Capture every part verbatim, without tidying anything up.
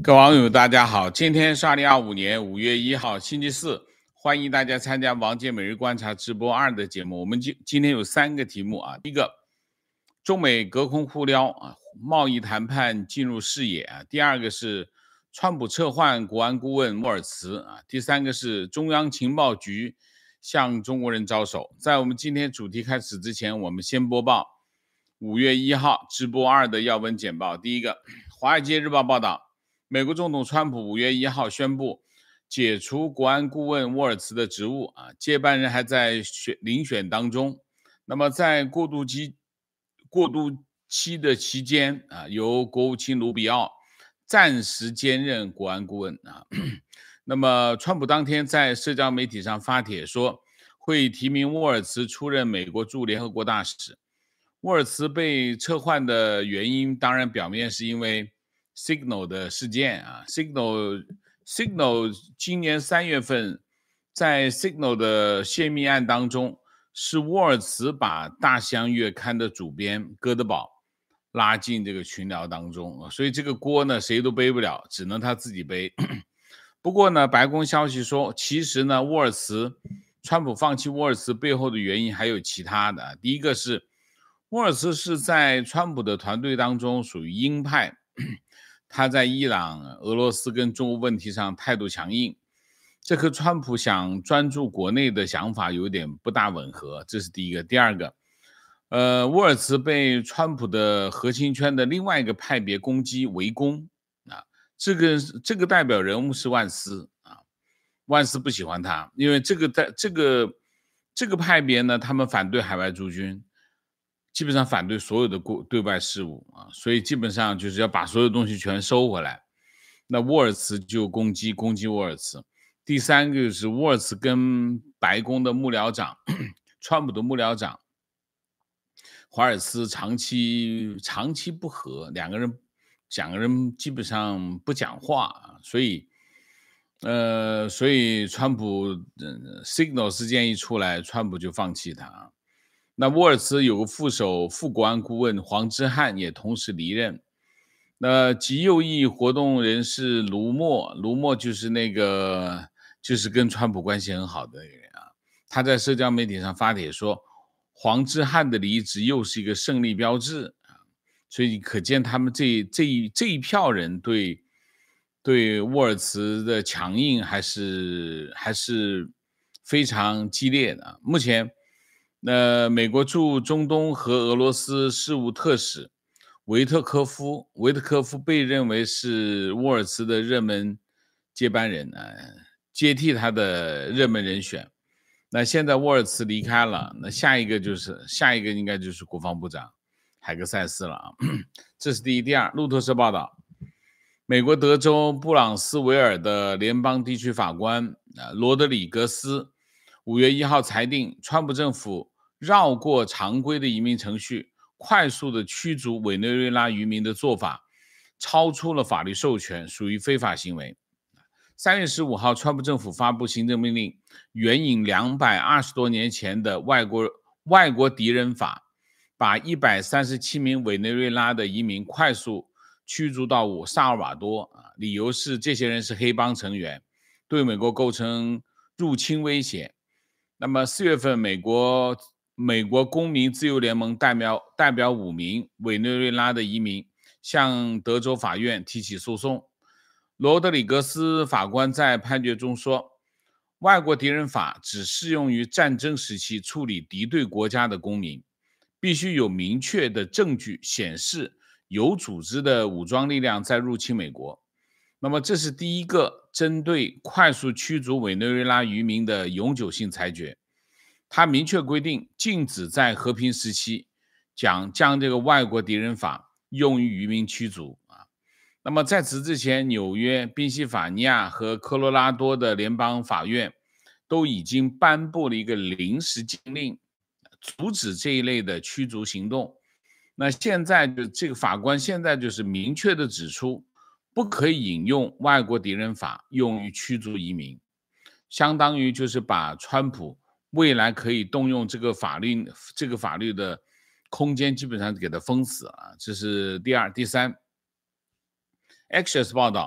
各位网友大家好，今天是二零二五年五月一号星期四，欢迎大家参加王杰每日观察直播二的节目。我们今今天有三个题目啊，第一个，中美隔空互撩啊，贸易谈判进入视野啊；第二个是川普撤换国安顾问莫尔茨啊；第三个是中央情报局向中国人招手。在我们今天主题开始之前，我们先播报五月一号直播二的要闻简报。第一个，《华尔街日报》报道，美国总统川普五月一号宣布解除国安顾问沃尔茨的职务啊，接班人还在选遴选当中。那么在过渡期过渡期的期间啊，由国务卿卢比奥暂时兼任国安顾问啊。那么川普当天在社交媒体上发帖说，会提名沃尔茨出任美国驻联合国大使。沃尔茨被撤换的原因，当然表面是因为 Signal 的事件啊 ，Signal Signal 今年三月份，在 Signal 的泄密案当中，是沃尔茨把《大西洋月刊》的主编戈德堡拉进这个群聊当中，所以这个锅呢谁都背不了，只能他自己背。不过呢，白宫消息说，其实呢，沃尔茨川普放弃沃尔茨背后的原因还有其他的。第一个是沃尔茨是在川普的团队当中属于鹰派，他在伊朗、俄罗斯跟中国问题上态度强硬，这和川普想专注国内的想法有点不大吻合，这是第一个。第二个，呃，沃尔茨被川普的核心圈的另外一个派别攻击围攻啊，这个这个代表人物是万斯啊，万斯不喜欢他，因为这个在这个这个派别呢，他们反对海外驻军。基本上反对所有的对外事务啊，所以基本上就是要把所有东西全收回来。那沃尔茨就攻击攻击沃尔茨。第三个就是沃尔茨跟白宫的幕僚长，川普的幕僚长华尔斯长期长期不和，两个人两个人基本上不讲话，所以呃，所以川普、呃、Signal 事件一出来，川普就放弃他。那沃尔茨有个副手副国安顾问黄之汉也同时离任。那极右翼活动人士卢默，卢默就是那个就是跟川普关系很好的人啊，他在社交媒体上发帖说，黄之汉的离职又是一个胜利标志啊，所以可见他们这这一这一票人对对沃尔茨的强硬还是还是非常激烈的。目前那美国驻中东和俄罗斯事务特使维特科夫，维特科夫被认为是沃尔茨的热门接班人啊，接替他的热门人选。那现在沃尔茨离开了，那下一个就是下一个应该就是国防部长海格塞斯了啊。这是第一。第二，路透社报道，美国德州布朗斯维尔的联邦地区法官罗德里格斯五月一号裁定，川普政府绕过常规的移民程序，快速的驱逐委内瑞拉渔民的做法，超出了法律授权，属于非法行为。三月十五号，川普政府发布行政命令，援引两百二十多年前的外国外国敌人法，把一百三十七名委内瑞拉的移民快速驱逐到萨尔瓦多，理由是这些人是黑帮成员，对美国构成入侵威胁。那么四月份，美国美国公民自由联盟代表代表五名委内瑞拉的移民向德州法院提起诉讼。罗德里格斯法官在判决中说，外国敌人法只适用于战争时期处理敌对国家的公民，必须有明确的证据显示有组织的武装力量在入侵美国。那么这是第一个针对快速驱逐委内瑞拉渔民的永久性裁决，它明确规定禁止在和平时期将将这个外国敌人法用于渔民驱逐啊。那么在此之前，纽约、宾夕法尼亚和科罗拉多的联邦法院都已经颁布了一个临时禁令，阻止这一类的驱逐行动。那现在就这个法官现在就是明确的指出，不可以引用外国敌人法用于驱逐移民，相当于就是把川普未来可以动用这个法律这个法律的空间基本上给它封死啊。这是第二。第三， Axios 报道，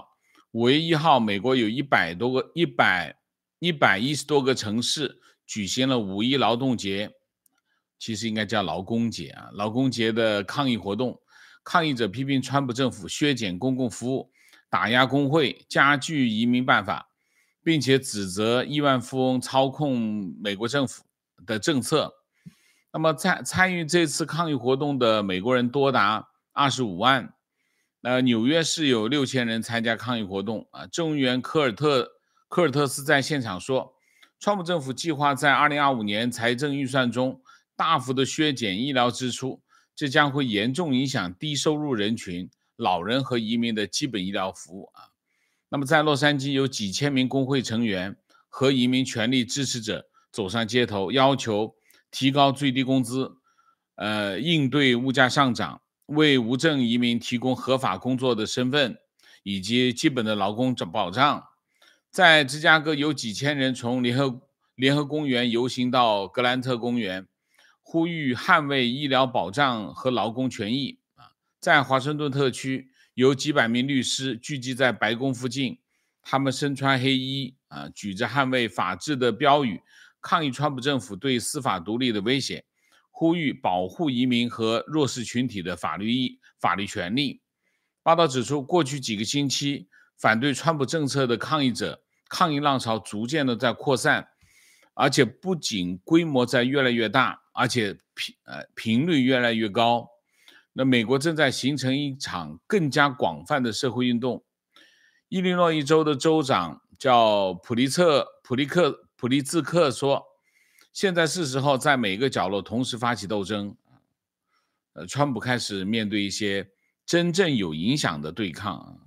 五月一号，美国有一百多个、一百一百一十多个城市举行了五一劳动节，其实应该叫劳工节啊，劳工节的抗议活动。抗议者批评川普政府削减公共服务、打压工会、加剧移民办法，并且指责亿万富翁操控美国政府的政策。那么参参与这次抗议活动的美国人多达二十五万。呃，纽约市有六千人参加抗议活动啊。众议员科尔特科尔特斯在现场说，川普政府计划在二零二五年财政预算中大幅的削减医疗支出，这将会严重影响低收入人群、老人和移民的基本医疗服务啊。那么在洛杉矶有几千名工会成员和移民权利支持者走上街头，要求提高最低工资，呃，应对物价上涨，为无证移民提供合法工作的身份以及基本的劳工保障。在芝加哥有几千人从联合联合公园游行到格兰特公园，呼吁捍卫医疗保障和劳工权益。在华盛顿特区有几百名律师聚集在白宫附近，他们身穿黑衣，啊，举着捍卫法治的标语，抗议川普政府对司法独立的威胁，呼吁保护移民和弱势群体的法律法律权利。报道指出，过去几个星期，反对川普政策的抗议者抗议浪潮逐渐的在扩散，而且不仅规模在越来越大，而且频呃频率越来越高。那美国正在形成一场更加广泛的社会运动。伊利诺伊州的州长叫普利策普利克普利兹克说，现在是时候在每个角落同时发起斗争。呃，川普开始面对一些真正有影响的对抗。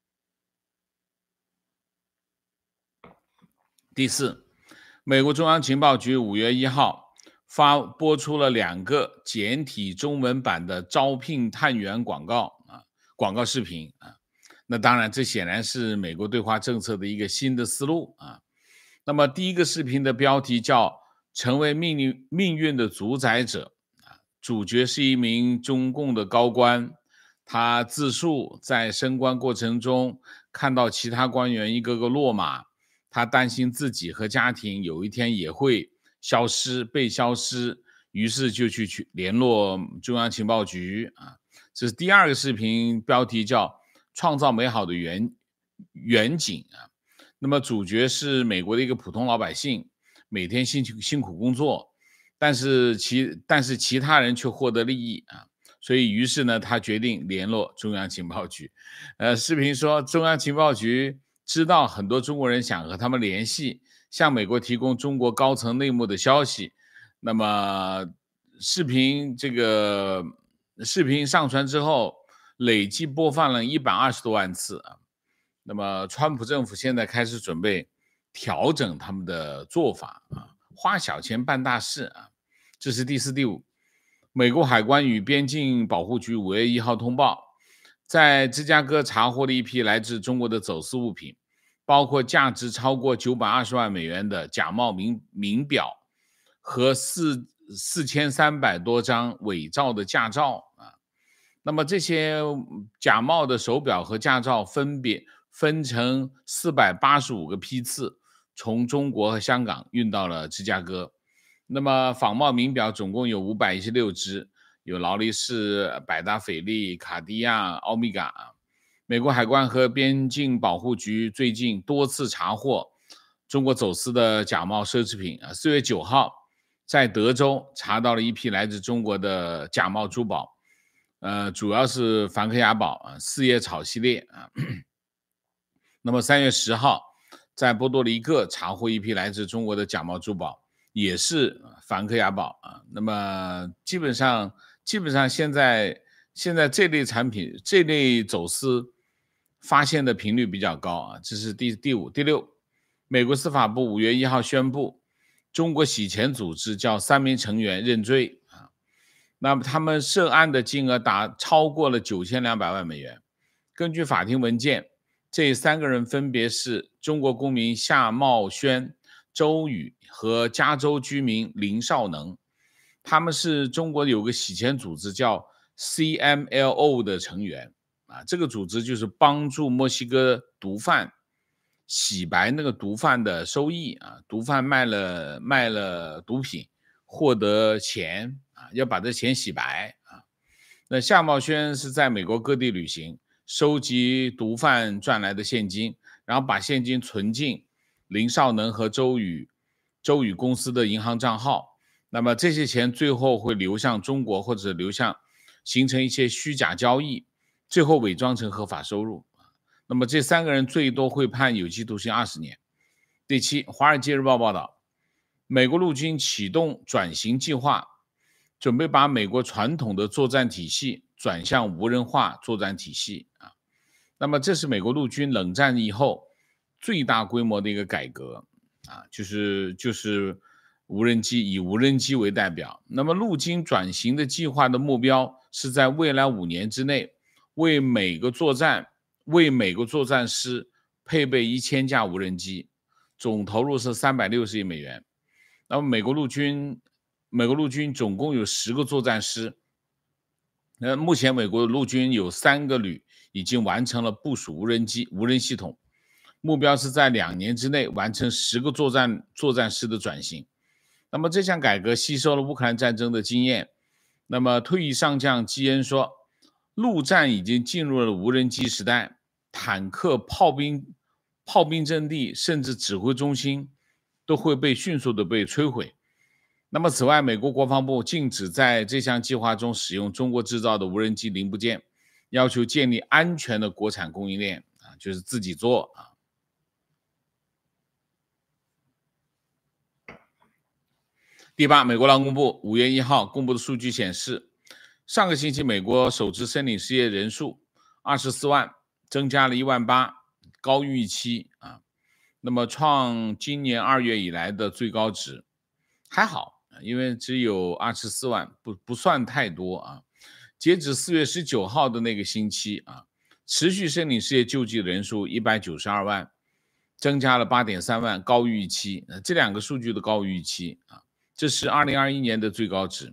第四，美国中央情报局五月一号发播出了两个简体中文版的招聘探员广告啊，广告视频啊。那当然，这显然是美国对华政策的一个新的思路啊。那么第一个视频的标题叫“成为命运命运的主宰者”啊，主角是一名中共的高官，他自述在升官过程中看到其他官员一个个落马，他担心自己和家庭有一天也会消失被消失，于是就去去联络中央情报局啊。这是第二个视频，标题叫创造美好的远远景啊。那么主角是美国的一个普通老百姓，每天辛苦辛苦工作，但是其但是其他人却获得利益啊。所以于是呢，他决定联络中央情报局。呃，视频说中央情报局知道很多中国人想和他们联系，向美国提供中国高层内幕的消息。那么视频这个视频上传之后，累计播放了一百二十多万次啊。那么川普政府现在开始准备调整他们的做法啊，花小钱办大事啊。这是第四、第五。美国海关与边境保护局五月一号通报，在芝加哥查获了一批来自中国的走私物品，包括价值超过九百二十万美元的假冒名名表和四四千三百多张伪造的驾照啊。那么这些假冒的手表和驾照分别分成四百八十五个批次，从中国和香港运到了芝加哥。那么仿冒名表总共有五百一十六只，有劳力士、百达翡丽、卡地亚、欧米伽。美国海关和边境保护局最近多次查获中国走私的假冒奢侈品。四月九号，在德州查到了一批来自中国的假冒珠宝，呃，主要是梵克雅宝啊、四叶草系列啊。那么三月十号，在波多黎各查获一批来自中国的假冒珠宝，也是梵克雅宝啊。那么基本上，基本上现在现在这类产品、这类走私发现的频率比较高啊。这是第第五、第六。美国司法部五月一号宣布，中国洗钱组织叫三名成员认罪啊。那么他们涉案的金额达超过了九千两百万美元。根据法庭文件，这三个人分别是中国公民夏茂轩、周宇和加州居民林少能。他们是中国有个洗钱组织叫 C M L O 的成员啊，这个组织就是帮助墨西哥毒贩洗白那个毒贩的收益啊，毒贩卖了卖了毒品获得钱啊，要把这钱洗白啊。那夏茂轩是在美国各地旅行，收集毒贩赚来的现金，然后把现金存进林少能和周宇周宇公司的银行账号。那么这些钱最后会流向中国，或者流向形成一些虚假交易，最后伪装成合法收入。那么这三个人最多会判有期徒刑二十年。第七，《华尔街日报》报道，美国陆军启动转型计划，准备把美国传统的作战体系转向无人化作战体系啊。那么这是美国陆军冷战以后最大规模的一个改革啊，就是就是无人机，以无人机为代表。那么陆军转型的计划的目标是在未来五年之内，为每个作战为每个作战师配备一千架无人机，总投入是三百六十亿美元。那么美国陆军美国陆军总共有十个作战师，那目前美国陆军有三个旅已经完成了部署无人机无人系统，目标是在两年之内完成十个作战作战师的转型。那么这项改革吸收了乌克兰战争的经验。那么退役上将基恩说，陆战已经进入了无人机时代，坦克、炮兵、炮兵阵地甚至指挥中心都会被迅速的被摧毁。那么此外，美国国防部禁止在这项计划中使用中国制造的无人机零部件，要求建立安全的国产供应链啊，就是自己做啊。第八，美国劳工部五月一号公布的数据显示，上个星期美国首次申领失业人数二十四万，增加了一万八，高于预期啊。那么创今年二月以来的最高值，还好，因为只有二十四万，不不算太多啊。截止四月十九号的那个星期啊，持续申领失业救济人数一百九十二万，增加了 八点三万，高于预期。这两个数据都高于预期啊。这是二零二一年的最高值，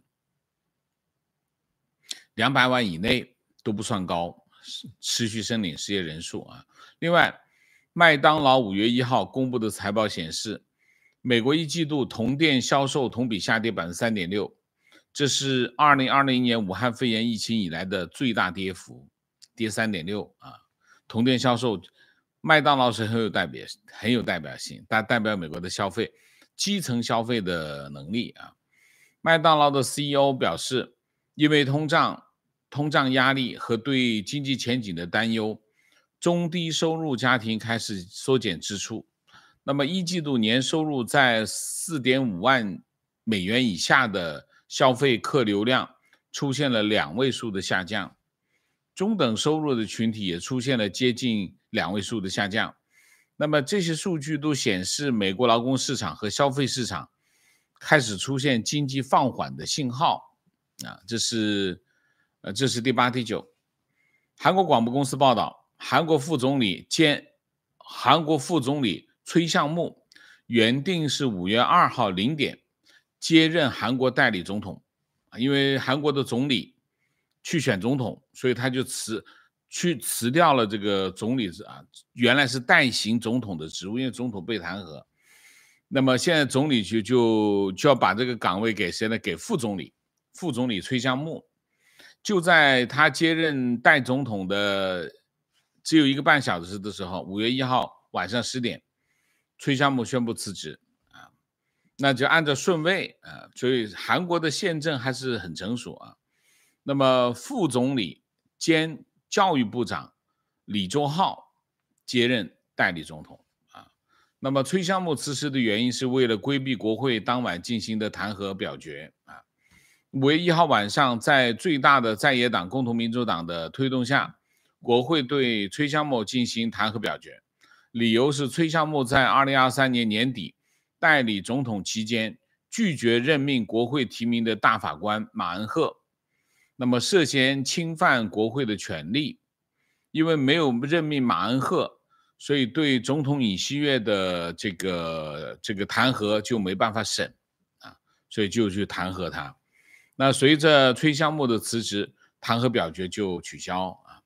两百万以内都不算高，持续申领失业人数啊。另外，麦当劳五月一号公布的财报显示，美国一季度同店销售同比下跌 百分之三点六， 这是二零二零年武汉肺炎疫情以来的最大跌幅，跌 三点六 啊。同店销售，麦当劳是很有代表很有代表性，它代表美国的消费基层消费的能力啊。麦当劳的 C E O 表示，因为通胀、通胀压力和对经济前景的担忧，中低收入家庭开始缩减支出。那么一季度年收入在 四点五万美元以下的消费客流量出现了两位数的下降，中等收入的群体也出现了接近两位数的下降。那么这些数据都显示美国劳工市场和消费市场开始出现经济放缓的信号啊，这是呃这是第八、第九。韩国广播公司报道，韩国副总理兼韩国副总理崔相木原定是五月二号零点接任韩国代理总统，因为韩国的总理去选总统，所以他就辞去辞掉了这个总理啊，原来是代行总统的职务，因为总统被弹劾。那么现在总理就就就要把这个岗位给谁呢？给副总理，副总理崔相木。就在他接任代总统的只有一个半小时的时候，五月一号晚上十点，崔相木宣布辞职啊。那就按照顺位啊，所以韩国的宪政还是很成熟啊。那么副总理兼教育部长李周浩接任代理总统啊。那么崔相木辞职的原因是为了规避国会当晚进行的弹劾表决啊。五月一号晚上，在最大的在野党共同民主党的推动下，国会对崔相木进行弹劾表决，理由是崔相木在二零二三年年底代理总统期间拒绝任命国会提名的大法官马恩赫，那么涉嫌侵犯国会的权利。因为没有任命马恩赫，所以对总统尹锡悦的这个这个弹劾就没办法审啊，所以就去弹劾他。那随着崔相木的辞职，弹劾表决就取消啊。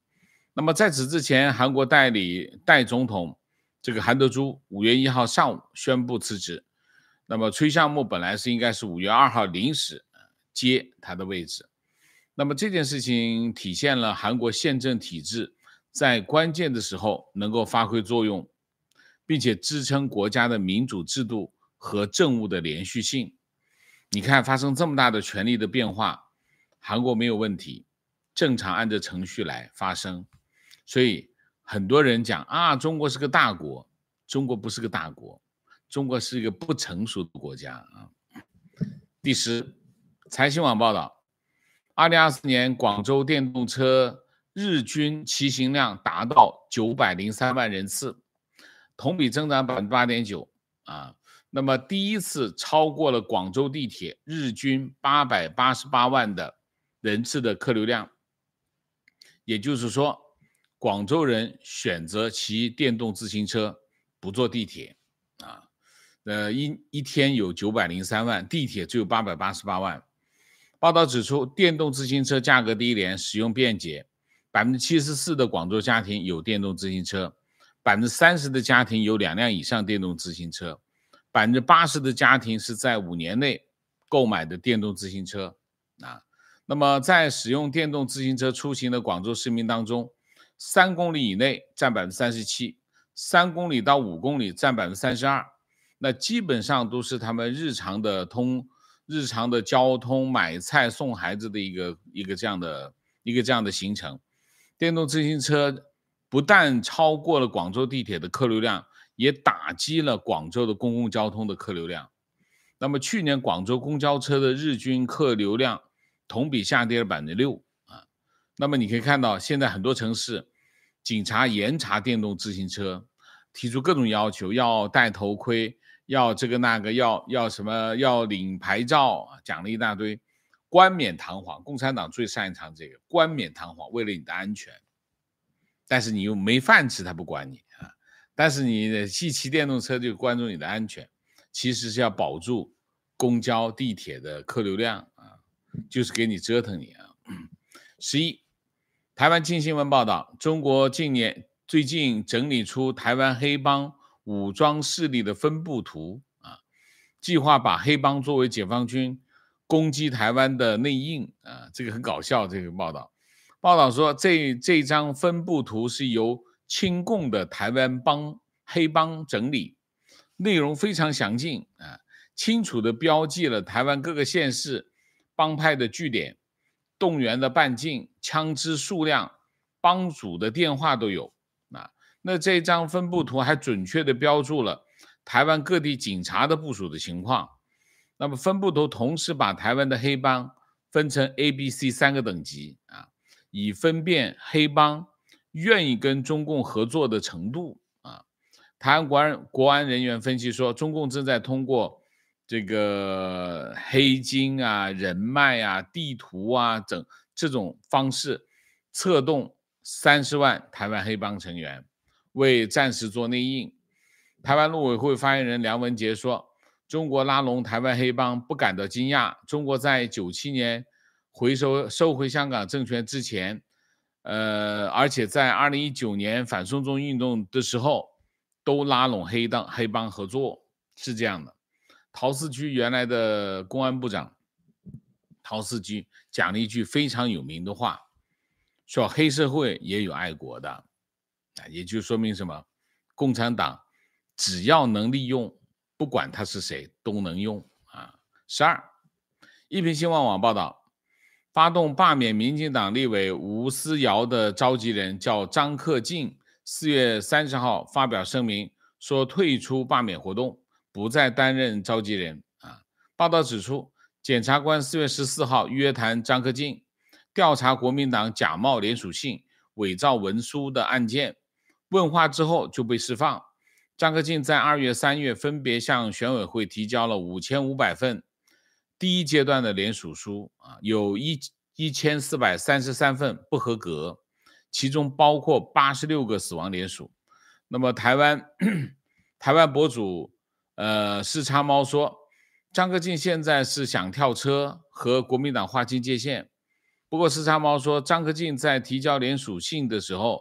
那么在此之前，韩国代理代总统这个韩德洙五月一号上午宣布辞职。那么崔相木本来是应该是五月二号临时接他的位置。那么这件事情体现了韩国宪政体制在关键的时候能够发挥作用，并且支撑国家的民主制度和政务的连续性。你看发生这么大的权力的变化，韩国没有问题，正常按着程序来发生。所以很多人讲啊，中国是个大国，中国不是个大国，中国是一个不成熟的国家啊。第十，财新网报道，二零二四年广州电动车日均骑行量达到九百零三万人次，同比增长 百分之八点九 啊。那么第一次超过了广州地铁日均八百八十八万的人次的客流量。也就是说，广州人选择骑电动自行车，不坐地铁啊。呃，一一天有九百零三万，地铁只有八百八十八万。报道指出，电动自行车价格低廉，使用便捷， 百分之七十四 的广州家庭有电动自行车， 百分之三十 的家庭有两辆以上电动自行车， 百分之八十 的家庭是在五年内购买的电动自行车啊。那么在使用电动自行车出行的广州市民当中，三公里以内占 百分之三十七， 三公里到五公里占 百分之三十二。 那基本上都是他们日常的通日常的交通、买菜、送孩子的一个一个这样的一个这样的行程。电动自行车不但超过了广州地铁的客流量，也打击了广州的公共交通的客流量。那么去年广州公交车的日均客流量同比下跌了 百分之六 啊。那么你可以看到，现在很多城市警察严查电动自行车，提出各种要求，要戴头盔，要这个那个，要要什么，要领牌照，讲了一大堆，冠冕堂皇。共产党最擅长这个冠冕堂皇，为了你的安全，但是你又没饭吃，他不管你啊。但是你骑骑电动车就关注你的安全，其实是要保住公交地铁的客流量啊，就是给你折腾你啊。十一，台湾经新闻报道，中国近年最近整理出台湾黑帮武装势力的分布图啊，计划把黑帮作为解放军攻击台湾的内应啊，这个很搞笑。这个报道报道说，这这张分布图是由亲共的台湾帮黑帮整理，内容非常详尽啊，清楚地标记了台湾各个县市帮派的据点、动员的半径、枪支数量、帮主的电话都有啊。那这张分布图还准确地标注了台湾各地警察的部署的情况。那么分布图同时把台湾的黑帮分成 A、B、C 三个等级啊，以分辨黑帮愿意跟中共合作的程度啊。台湾国安国安人员分析说，中共正在通过这个黑金啊、人脉啊、地图啊等这种方式策动三十万台湾黑帮成员，为暂时做内应。台湾陆委会发言人梁文杰说，中国拉拢台湾黑帮不感到惊讶，中国在九七年回收收回香港政权之前，呃，而且在二零一九年反送中运动的时候，都拉拢黑帮黑帮合作，是这样的。陶思居原来的公安部长陶思居讲了一句非常有名的话，说黑社会也有爱国的，也就说明什么？共产党只要能利用，不管他是谁都能用啊。十二，一平新闻网报道，发动罢免民进党立委吴思瑶的召集人叫张克进，四月三十号发表声明，说退出罢免活动，不再担任召集人啊。报道指出，检察官四月十四号约谈张克进，调查国民党假冒联署信、伪造文书的案件，问话之后就被释放。张克进在二月、三月分别向选委会提交了五千五百份第一阶段的联署书啊，有一千四百三十三份不合格，其中包括八十六个死亡联署。那么台湾台湾博主呃视叉猫说，张克进现在是想跳车，和国民党划清界限。不过视叉猫说，张克进在提交联署信的时候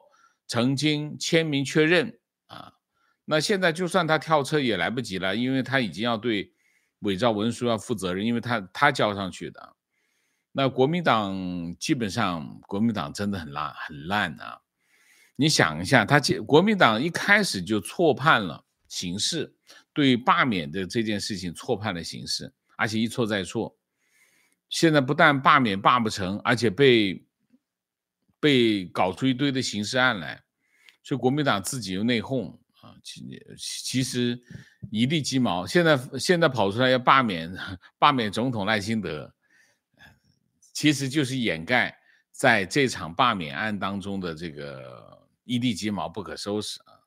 曾经签名确认啊。那现在就算他跳车也来不及了，因为他已经要对伪造文书要负责任，因为他他交上去的。那国民党基本上，国民党真的很烂很烂啊！你想一下，他国民党一开始就错判了形势，对罢免的这件事情错判了形势，而且一错再错。现在不但罢免罢不成，而且被被搞出一堆的刑事案来，所以国民党自己又内讧啊。其其实一地鸡毛，现在现在跑出来要罢免罢免总统赖清德，其实就是掩盖在这场罢免案当中的这个一地鸡毛不可收拾啊。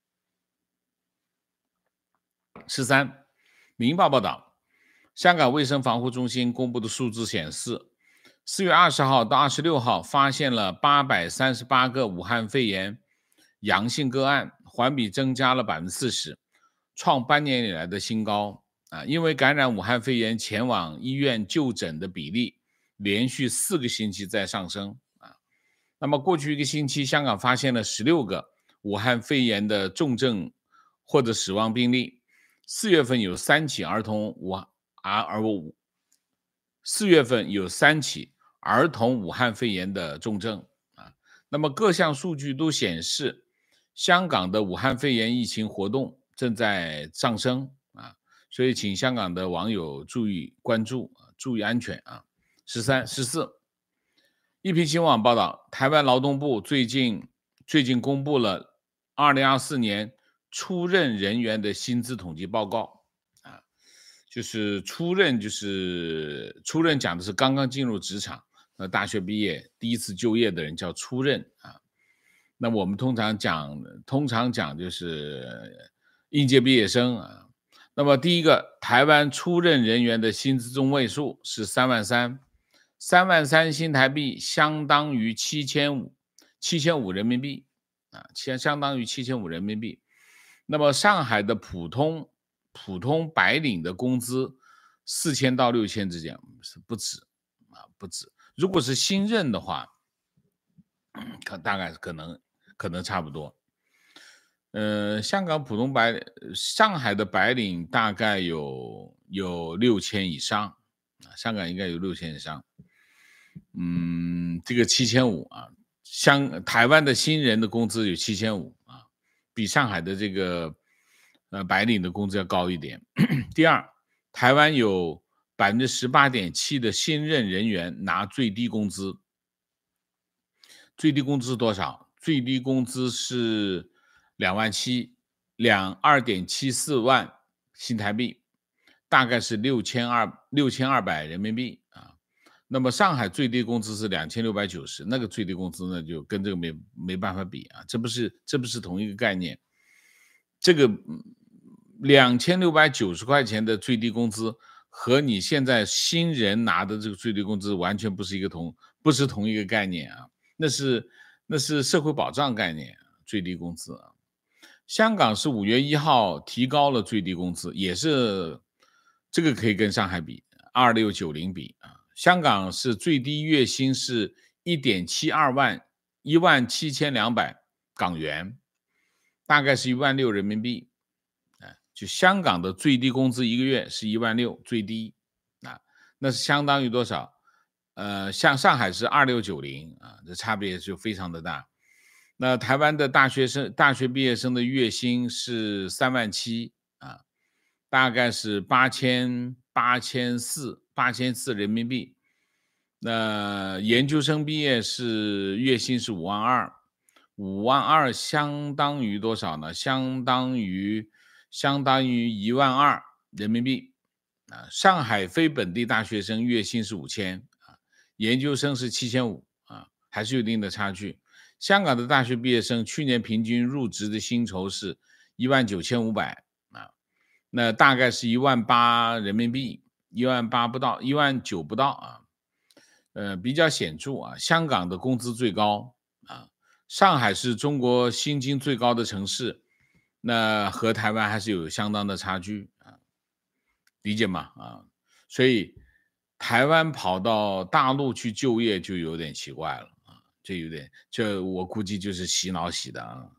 十三，明报报道，香港卫生防护中心公布的数字显示，四月二十号到二十六号发现了八百三十八个武汉肺炎阳性个案，环比增加了 百分之四十， 创半年以来的新高啊。因为感染武汉肺炎前往医院就诊的比例连续四个星期在上升啊。那么过去一个星期，香港发现了十六个武汉肺炎的重症或者死亡病例。四月份有三起儿童武而四月份有三起儿童武汉肺炎的重症啊。那么各项数据都显示，香港的武汉肺炎疫情活动正在上升啊，所以请香港的网友注意关注，注意安全啊。十三、十四，一批新闻网报道，台湾劳动部最近最近公布了二零二四年出任人员的薪资统计报告啊，就是出任就是出任讲的是刚刚进入职场，呃，大学毕业第一次就业的人叫出任啊。那我们通常讲通常讲就是应届毕业生啊。那么第一个，台湾出任人员的薪资中位数是三万三，三万三新台币相当于七千五，七千五人民币啊，相相当于七千五人民币。那么上海的普通普通白领的工资四千到六千之间，是不止啊，不止。如果是新任的话，可大概可能可能差不多。呃，香港普通白上海的白领大概有有六千以上啊，香港应该有六千以上。嗯，这个七千五啊，香台湾的新人的工资有七千五啊，比上海的这个呃白领的工资要高一点。第二，台湾有 百分之十八点七 的新任人员拿最低工资。最低工资是多少？最低工资是两万七，两二点七四万新台币，大概是六千二六千二百人民币啊。那么上海最低工资是两千六百九十，那个最低工资呢就跟这个没没办法比啊，这不是这不是同一个概念。这个两千六百九十块钱的最低工资和你现在新人拿的这个最低工资完全不是一个同不是同一个概念啊。那是那是社会保障概念，最低工资啊。香港是五月一号提高了最低工资，也是这个可以跟上海比，二六九零比啊。香港是最低月薪是 一点七二万，一万七千两百港元，大概是一万六人民币啊。就香港的最低工资一个月是一万六最低啊，那是相当于多少？呃，像上海是二六九零啊，这差别就非常的大。那台湾的大学生、大学毕业生的月薪是三万七啊，大概是八千八千四八千四人民币。那研究生毕业是月薪是五万二，五万二相当于多少呢？相当于相当于一万二人民币啊。上海非本地大学生月薪是五千。研究生是七千五啊，还是有一定的差距。香港的大学毕业生去年平均入职的薪酬是一万九千五百啊，那大概是一万八人民币，一万八不到，一万九不到啊，呃，比较显著啊。香港的工资最高啊，上海是中国薪金最高的城市，那和台湾还是有相当的差距啊，理解吗？啊，所以台湾跑到大陆去就业就有点奇怪了啊， 这有点，这我估计就是洗脑洗的啊。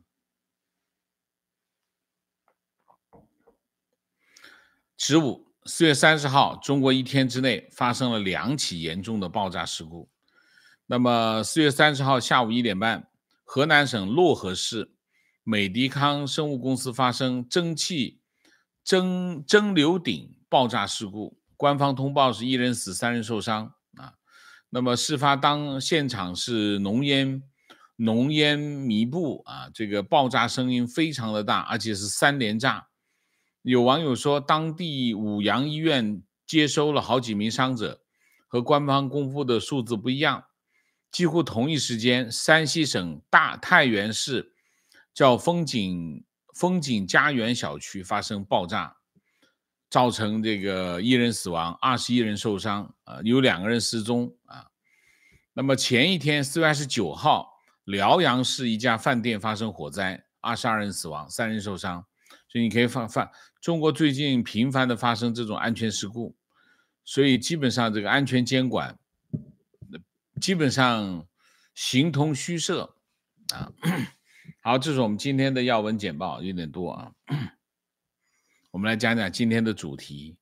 十五，四月三十号，中国一天之内发生了两起严重的爆炸事故。那么四月三十号下午一点半，河南省漯河市美迪康生物公司发生蒸汽蒸蒸馏顶爆炸事故，官方通报是一人死，三人受伤啊。那么事发当现场是浓烟浓烟密布啊，这个爆炸声音非常的大，而且是三连炸。有网友说，当地五阳医院接收了好几名伤者，和官方公布的数字不一样。几乎同一时间，山西省大太原市叫风景风景家园小区发生爆炸，造成这个一人死亡，二十一人受伤，啊、呃，有两个人失踪啊。那么前一天，四月二十九号，辽阳市一家饭店发生火灾，二十二人死亡，三人受伤。所以你可以发发，中国最近频繁的发生这种安全事故，所以基本上这个安全监管基本上形同虚设啊。好，这是我们今天的要闻简报，有点多啊。我们来讲讲今天的主题：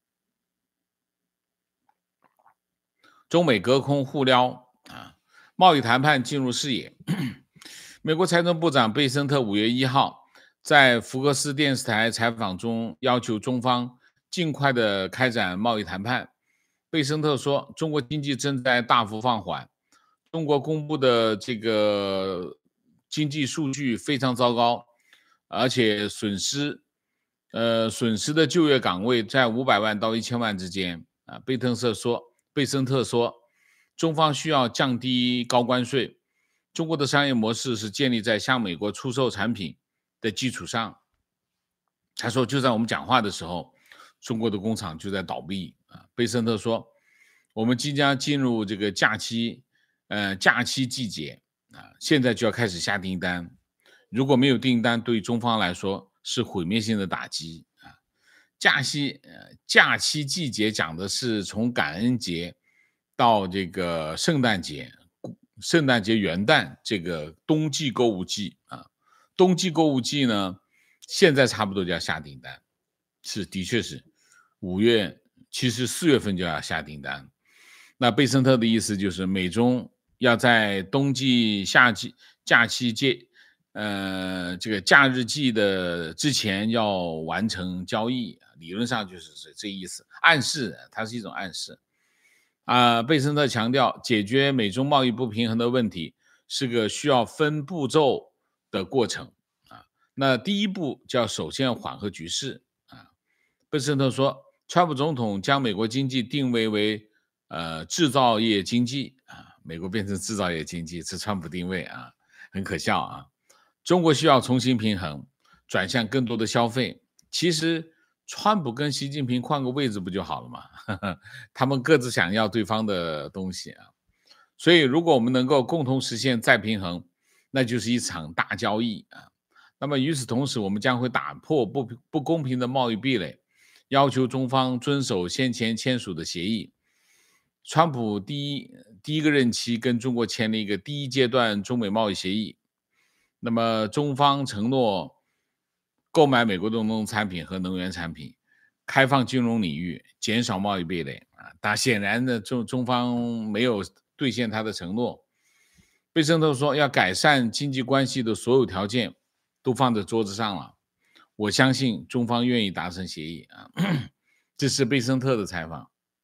中美隔空互撩啊，贸易谈判进入视野。美国财政部长贝森特五月一号在福克斯电视台采访中要求中方尽快的开展贸易谈判。贝森特说，中国经济正在大幅放缓，中国公布的这个经济数据非常糟糕，而且损失呃损失的就业岗位在五百万到一千万之间啊。贝特瑟说，贝森特说，中方需要降低高关税。中国的商业模式是建立在向美国出售产品的基础上。他说，就在我们讲话的时候，中国的工厂就在倒闭啊。贝森特说，我们即将进入这个假期，呃，假期季节啊，现在就要开始下订单。如果没有订单，对中方来说是毁灭性的打击啊。假期，呃，假期季节讲的是从感恩节到这个圣诞节。圣诞节、元旦这个冬季购物季啊，冬季购物季呢，现在差不多就要下订单，是的确是五月，其实四月份就要下订单。那贝森特的意思就是，美中要在冬季、夏季假期节，呃，这个假日季的之前要完成交易，理论上就是这这意思，暗示，它是一种暗示。啊、呃，贝森特强调，解决美中贸易不平衡的问题是个需要分步骤的过程啊。那第一步叫首先缓和局势啊。贝森特说，川普总统将美国经济定位为呃制造业经济啊，美国变成制造业经济是川普定位啊，很可笑啊。中国需要重新平衡，转向更多的消费。其实川普跟习近平换个位置不就好了吗？他们各自想要对方的东西啊，所以如果我们能够共同实现再平衡，那就是一场大交易啊。那么与此同时，我们将会打破不不公平的贸易壁垒，要求中方遵守先前签署的协议。川普第一第一个任期跟中国签了一个第一阶段中美贸易协议，那么中方承诺购买美国的农产品和能源产品，开放金融领域，减少贸易壁垒啊。但显然的，中中方没有兑现他的承诺。贝森特说，要改善经济关系的所有条件都放在桌子上了，我相信中方愿意达成协议啊。这是贝森特的采访。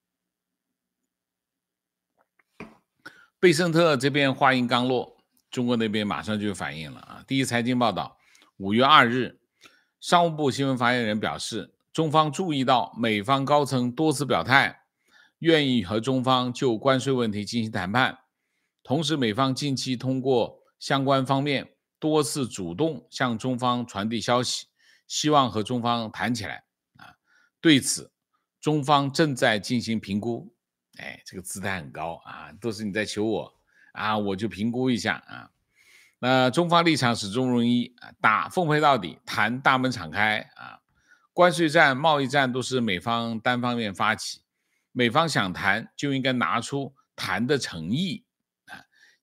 贝森特这边话音刚落，中国那边马上就反应了啊。第一财经报道，五月二日，商务部新闻发言人表示，中方注意到美方高层多次表态，愿意和中方就关税问题进行谈判。同时，美方近期通过相关方面多次主动向中方传递消息，希望和中方谈起来啊。对此，中方正在进行评估。哎，这个姿态很高啊，都是你在求我啊，我就评估一下啊。那中方立场始终如一，打奉陪到底，谈大门敞开啊。关税战、贸易战都是美方单方面发起，美方想谈就应该拿出谈的诚意啊，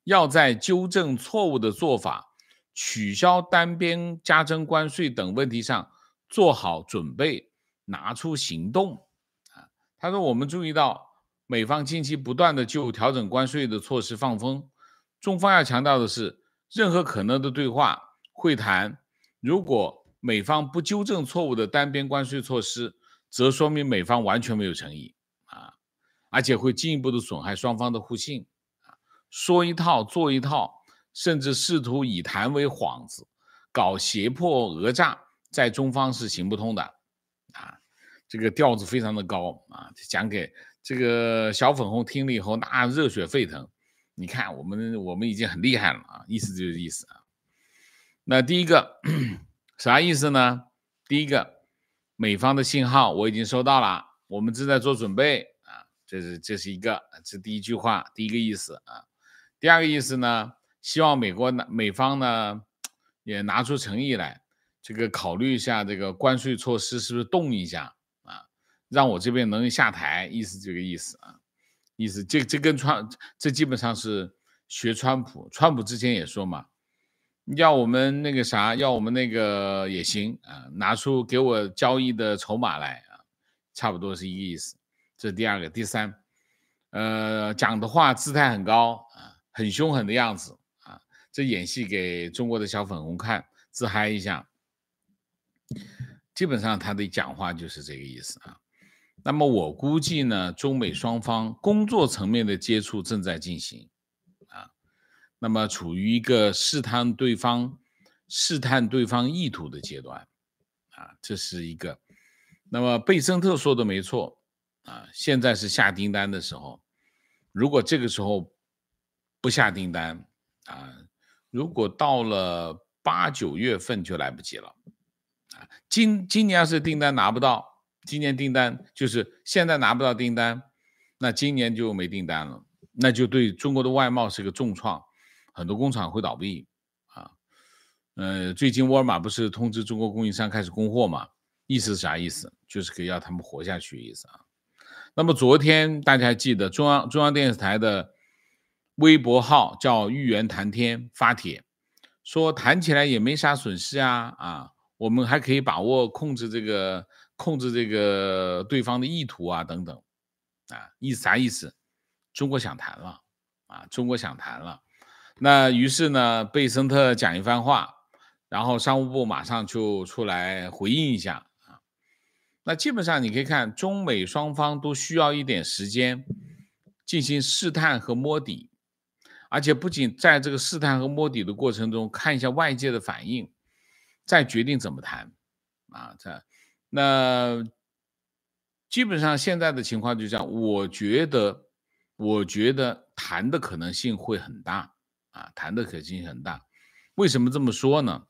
要在纠正错误的做法、取消单边加征关税等问题上做好准备，拿出行动。啊，他说我们注意到美方近期不断的就调整关税的措施放风，中方要强调的是，任何可能的对话会谈，如果美方不纠正错误的单边关税措施，则说明美方完全没有诚意啊，而且会进一步的损害双方的互信。说一套做一套，甚至试图以谈为幌子，搞胁迫讹诈，在中方是行不通的啊。这个调子非常的高啊，讲给这个小粉红听了以后，那热血沸腾。你看，我们我们已经很厉害了啊，意思就是意思啊。那第一个啥意思呢？第一个，美方的信号我已经收到了，我们正在做准备啊，这是这是一个，这第一句话，第一个意思啊。第二个意思呢，希望美国美方呢也拿出诚意来，这个考虑一下这个关税措施是不是动一下啊，让我这边能下台，意思这个意思啊，意思这这跟川这基本上是学川普，川普之前也说嘛，要我们那个啥，要我们那个也行啊，拿出给我交易的筹码来啊，差不多是一个意思。这是第二个，第三，呃，讲的话姿态很高啊。很凶狠的样子啊，这演戏给中国的小粉红看，自嗨一下。基本上他的讲话就是这个意思啊。那么我估计呢，中美双方工作层面的接触正在进行啊，那么处于一个试探对方、试探对方意图的阶段啊，这是一个。那么贝森特说的没错啊，现在是下订单的时候，如果这个时候不下订单啊，如果到了八九月份就来不及了啊。今今年要是订单拿不到，今年订单就是现在拿不到订单，那今年就没订单了，那就对中国的外贸是个重创，很多工厂会倒闭啊。呃，最近沃尔玛不是通知中国供应商开始供货嘛？意思是啥意思？就是可以要他们活下去的意思啊。那么昨天大家还记得中央中央电视台的微博号叫豫园谈天发帖说谈起来也没啥损失啊啊，我们还可以把握控制这个控制这个对方的意图啊等等啊，意思啥意思？中国想谈了啊，中国想谈了。那于是呢，贝森特讲一番话，然后商务部马上就出来回应一下啊。那基本上你可以看，中美双方都需要一点时间进行试探和摸底。而且不仅在这个试探和摸底的过程中看一下外界的反应，再决定怎么谈啊。这那基本上现在的情况就这样，我觉得，我觉得谈的可能性会很大啊，谈的可能性很大。为什么这么说呢？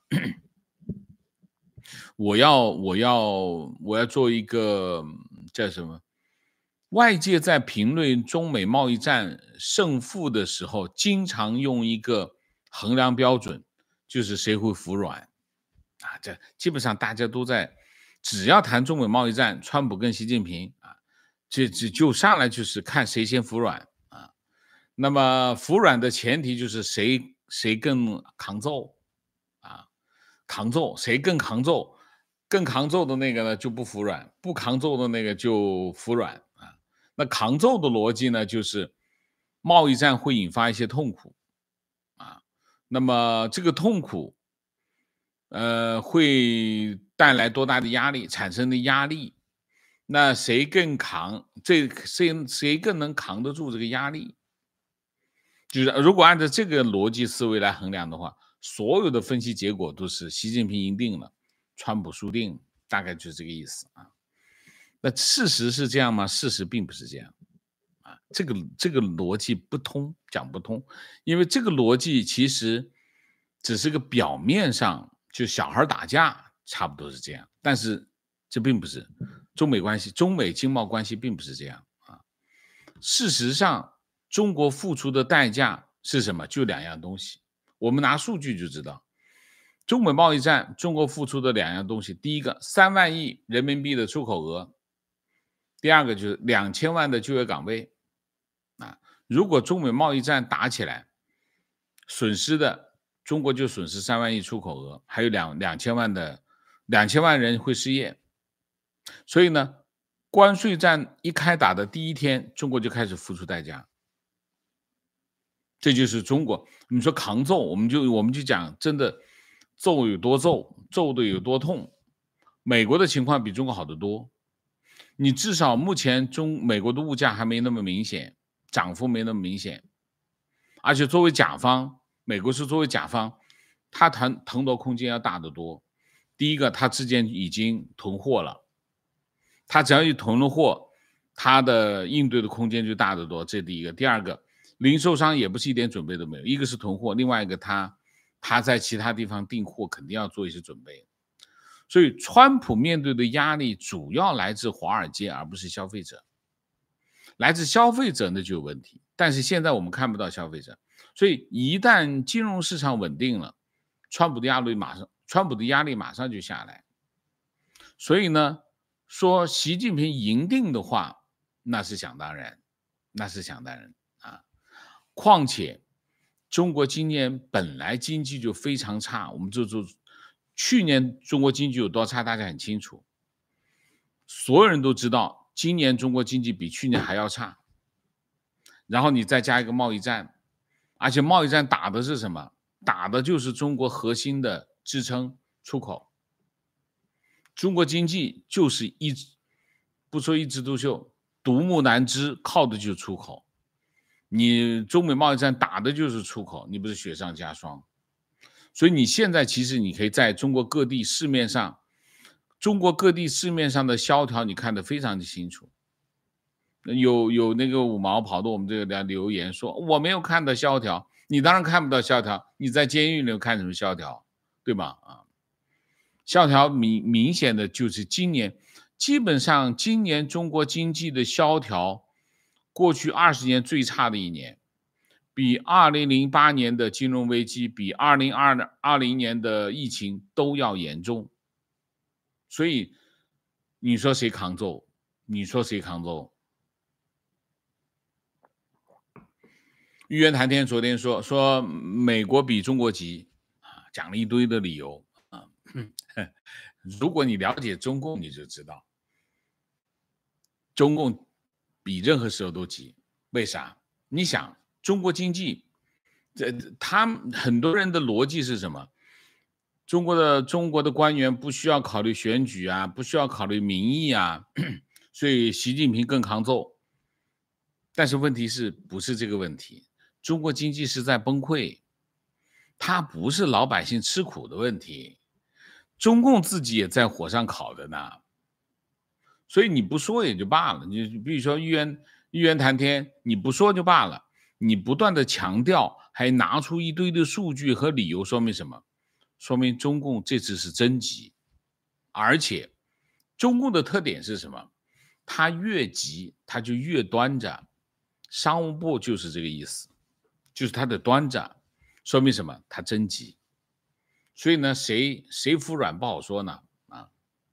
我要我要我要做一个叫什么？外界在评论中美贸易战胜负的时候，经常用一个衡量标准，就是谁会服软啊。这基本上大家都在，只要谈中美贸易战，川普跟习近平啊，这这就上来就是看谁先服软啊。那么服软的前提就是谁谁更抗揍啊，抗揍谁更抗揍，更抗揍的那个呢就不服软，不抗揍的那个就服软啊。那抗揍的逻辑呢，就是贸易战会引发一些痛苦啊，那么这个痛苦，呃，会带来多大的压力，产生的压力，那谁更扛，这谁谁更能扛得住这个压力？就是如果按照这个逻辑思维来衡量的话，所有的分析结果都是习近平赢定了，川普输定了，大概就是这个意思啊。那事实是这样吗？事实并不是这样啊，这个这个逻辑不通，讲不通，因为这个逻辑其实只是个表面上就小孩打架，差不多是这样，但是这并不是中美关系，中美经贸关系并不是这样啊。事实上，中国付出的代价是什么？就两样东西，我们拿数据就知道。中美贸易战，中国付出的两样东西，第一个三万亿人民币的出口额，第二个就是两千万的就业岗位啊。如果中美贸易战打起来， 损失的中国就损失三万亿出口额，还有两两千万的两千万人会失业。所以呢，关税战一开打的第一天，中国就开始付出代价。这就是中国。你说扛揍，我们就我们就讲，真的揍有多揍，揍的有多痛。美国的情况比中国好得多。你至少目前中美国的物价还没那么明显，涨幅没那么明显。而且作为甲方，美国是作为甲方，它腾腾挪空间要大得多。第一个，它之前已经囤货了，它只要一囤了货，它的应对的空间就大得多，这是第一个。第二个，零售商也不是一点准备都没有，一个是囤货，另外一个他他在其他地方订货肯定要做一些准备。所以川普面对的压力主要来自华尔街，而不是消费者。来自消费者那就有问题，但是现在我们看不到消费者，所以一旦金融市场稳定了，川普的压力马上川普的压力马上就下来。所以呢，说习近平赢定的话，那是想当然，那是想当然啊。况且中国今年本来经济就非常差，我们就就去年中国经济有多差，大家很清楚，所有人都知道，今年中国经济比去年还要差。然后你再加一个贸易战，而且贸易战打的是什么？打的就是中国核心的支撑出口。中国经济就是一不说一枝独秀，独木难支，靠的就是出口。你中美贸易战打的就是出口，你不是雪上加霜。所以你现在其实你可以在中国各地市面上，中国各地市面上的萧条你看得非常的清楚。有有那个五毛跑到我们这个留言说我没有看到萧条，你当然看不到萧条，你在监狱里看什么萧条，对吧？啊，萧条明明显的就是今年，基本上今年中国经济的萧条，过去二十年最差的一年。比二零零八年的金融危机，比二零二零年的疫情都要严重。所以你说谁扛揍？你说谁扛揍？玉渊谈天昨天说说美国比中国急啊，讲了一堆的理由啊。如果你了解中共，你就知道，中共比任何时候都急。为啥？你想，中国经济。这他很多人的逻辑是什么？中国的中国的官员不需要考虑选举啊，不需要考虑民意啊，所以习近平更抗揍。但是问题是不是这个问题？中国经济是在崩溃，它不是老百姓吃苦的问题，中共自己也在火上烤的呢。所以你不说也就罢了，你比如说玉渊玉渊谈天，你不说就罢了，你不断的强调，还拿出一堆的数据和理由，说明什么？说明中共这次是真急。而且中共的特点是什么？他越急他就越端着，商务部就是这个意思，就是他的端着，说明什么？他真急。所以呢，谁谁服软不好说呢啊。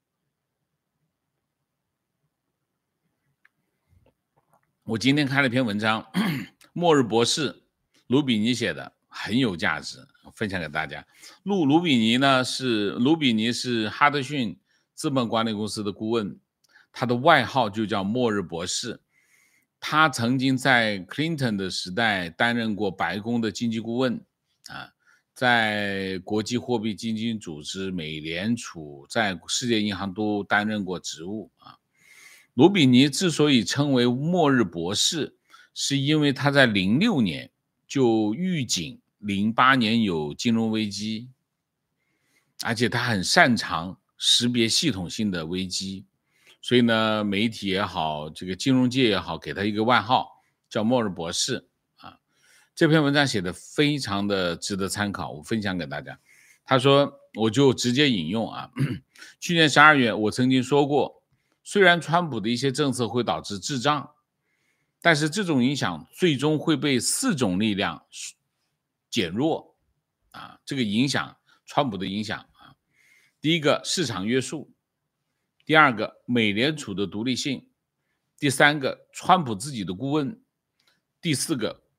我今天看了一篇文章，末日博士卢比尼写的，很有价值，分享给大家。卢卢比尼呢是卢比尼是哈德逊资本管理公司的顾问，他的外号就叫末日博士。他曾经在 Clinton 的时代担任过白宫的经济顾问啊，在国际货币基金组织、美联储、在世界银行都担任过职务啊。卢比尼之所以称为末日博士，是因为他在零六年就预警零八年有金融危机，而且他很擅长识别系统性的危机，所以呢，媒体也好，这个金融界也好，给他一个外号叫末日博士啊。这篇文章写的非常的值得参考，我分享给大家。他说，我就直接引用啊，去年十二月我曾经说过，虽然川普的一些政策会导致滞胀，但是这种影响最终会被四种力量减弱啊。这个影响，川普的影响啊，第一个市场约束，第二个美联储的独立性，第三个川普自己的顾问，第四个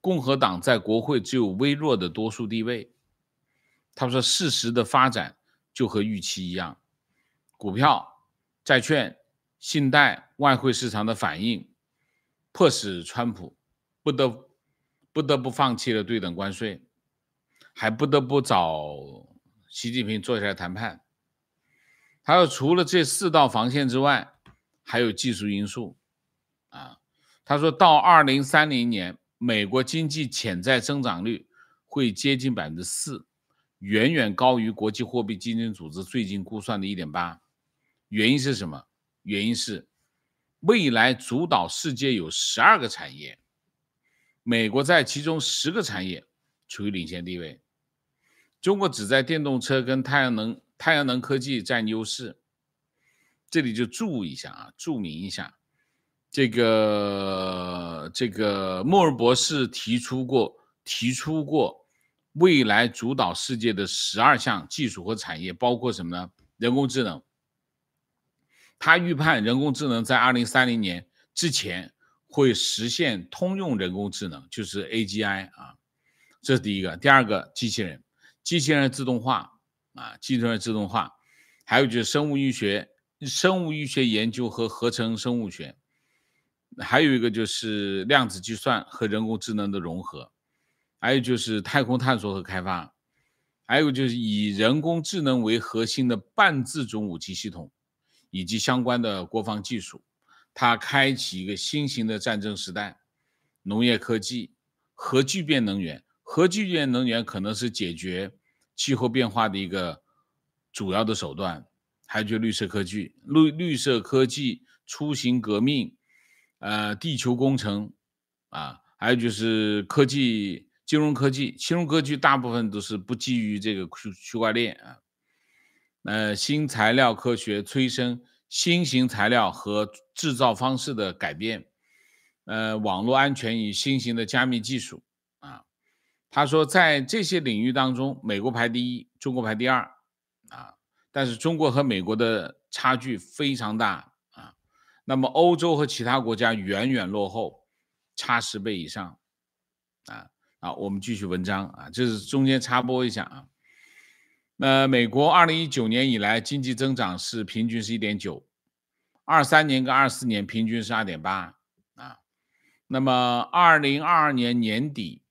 共和党在国会只有微弱的多数地位。他说事实的发展就和预期一样，股票、债券、信贷、外汇市场的反应迫使川普不得不得不放弃了对等关税，还不得不找习近平坐下来谈判。他说除了这四道防线之外，还有技术因素啊。他说到二零三零年，美国经济潜在增长率会接近 百分之四， 远远高于国际货币基金组织最近估算的 一点八。 原因是什么？原因是未来主导世界有十二个产业，美国在其中十个产业处于领先地位，中国只在电动车跟太阳能太阳能科技占优势。这里就注意一下啊，注明一下，这个这个莫尔博士提出过提出过未来主导世界的十二项技术和产业，包括什么呢？人工智能。他预判人工智能在二零三零年之前会实现通用人工智能，就是 A G I 啊，这是第一个。第二个，机器人，机器人自动化啊，机器人自动化，还有就是生物医学。生物医学研究和合成生物学，还有一个就是量子计算和人工智能的融合，还有就是太空探索和开发，还有就是以人工智能为核心的半自主武器系统以及相关的国防技术。它开启一个新型的战争时代。农业科技、核聚变能源，核聚变能源可能是解决气候变化的一个主要的手段。还有就绿色科技、绿绿色科技、出行革命、呃，地球工程啊，还有就是科技、金融科技，金融科技大部分都是不基于这个区区块链啊。呃，新材料科学催生新型材料和制造方式的改变，呃，网络安全与新型的加密技术啊。他说，在这些领域当中，美国排第一，中国排第二啊。但是中国和美国的差距非常大啊，那么欧洲和其他国家远远落后，差十倍以上啊。好，我们继续文章啊，这是中间插播一下啊。那美国二零一九年以来经济增长是平均是 一点九， 二三年跟二四年平均是 二点八 啊。那么二零二二年年底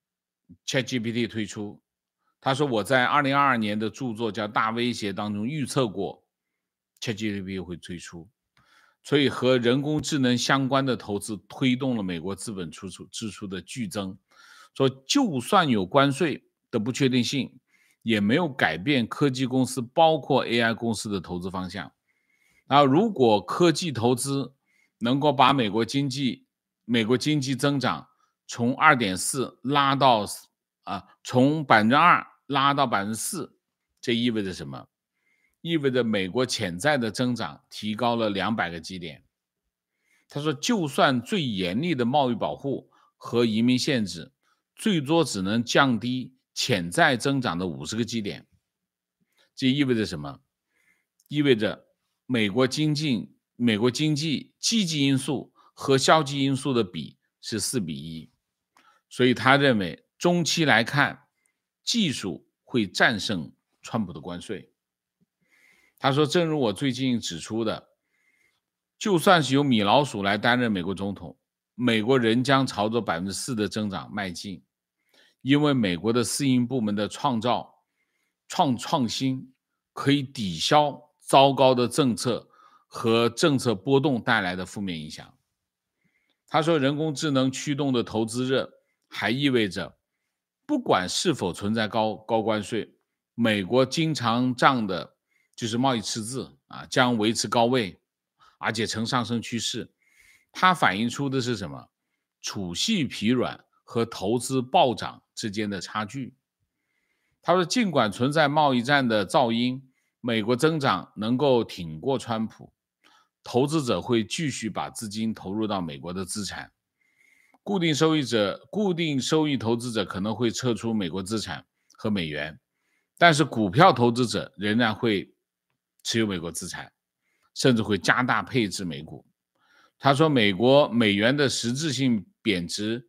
ChatGPT 推出。他说我在二零二二年的著作叫《大威胁》当中预测过 ChatGPT 会推出，所以和人工智能相关的投资推动了美国资本出出支出的剧增。说就算有关税的不确定性，也没有改变科技公司包括 A I 公司的投资方向。然后如果科技投资能够把美国经济美国经济增长从 二点四 拉到啊，从 百分之二 拉到 百分之四， 这意味着什么？意味着美国潜在的增长提高了两百个基点。他说就算最严厉的贸易保护和移民限制，最多只能降低潜在增长的五十个基点。这意味着什么？意味着美国经济美国经济积极因素和消极因素的比是四比一。所以他认为中期来看，技术会战胜川普的关税。他说正如我最近指出的，就算是由米老鼠来担任美国总统，美国仍将朝着 百分之四 的增长迈进。因为美国的私营部门的创造创创新可以抵消糟糕的政策和政策波动带来的负面影响。他说人工智能驱动的投资热还意味着不管是否存在高高关税，美国经常账的就是贸易赤字啊，将维持高位，而且呈上升趋势。它反映出的是什么？储蓄疲软和投资暴涨之间的差距。他说尽管存在贸易战的噪音，美国增长能够挺过川普，投资者会继续把资金投入到美国的资产。固定收益者固定收益投资者可能会撤出美国资产和美元，但是股票投资者仍然会持有美国资产，甚至会加大配置美股。他说美国美元的实质性贬值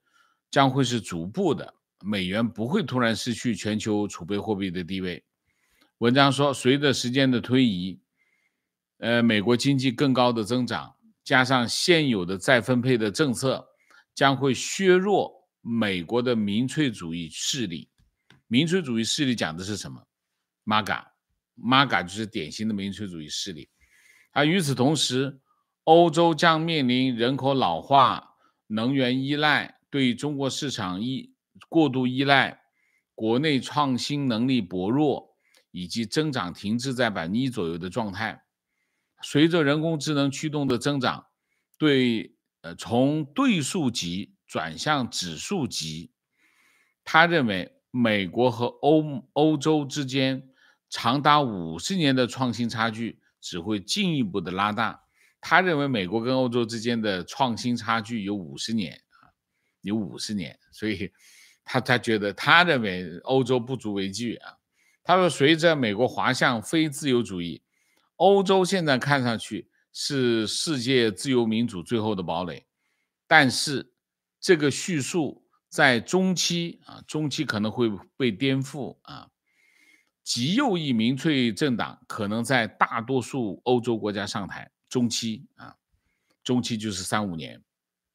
将会是逐步的，美元不会突然失去全球储备货币的地位。文章说，随着时间的推移，呃，美国经济更高的增长，加上现有的再分配的政策，将会削弱美国的民粹主义势力。民粹主义势力讲的是什么 ？M A G A，M A G A 就是典型的民粹主义势力。而与此同时，欧洲将面临人口老化、能源依赖、对中国市场依过度依赖、国内创新能力薄弱，以及增长停滞在百分之一左右的状态。随着人工智能驱动的增长，对呃从对数级转向指数级，他认为美国和欧欧洲之间长达五十年的创新差距只会进一步的拉大。他认为美国跟欧洲之间的创新差距有五十年啊，有五十年，所以他他觉得他认为欧洲不足为惧啊。他说，随着美国滑向非自由主义，欧洲现在看上去是世界自由民主最后的堡垒，但是这个叙述在中期啊，中期可能会被颠覆啊。极右翼民粹政党可能在大多数欧洲国家上台，中期啊，中期就是三五年。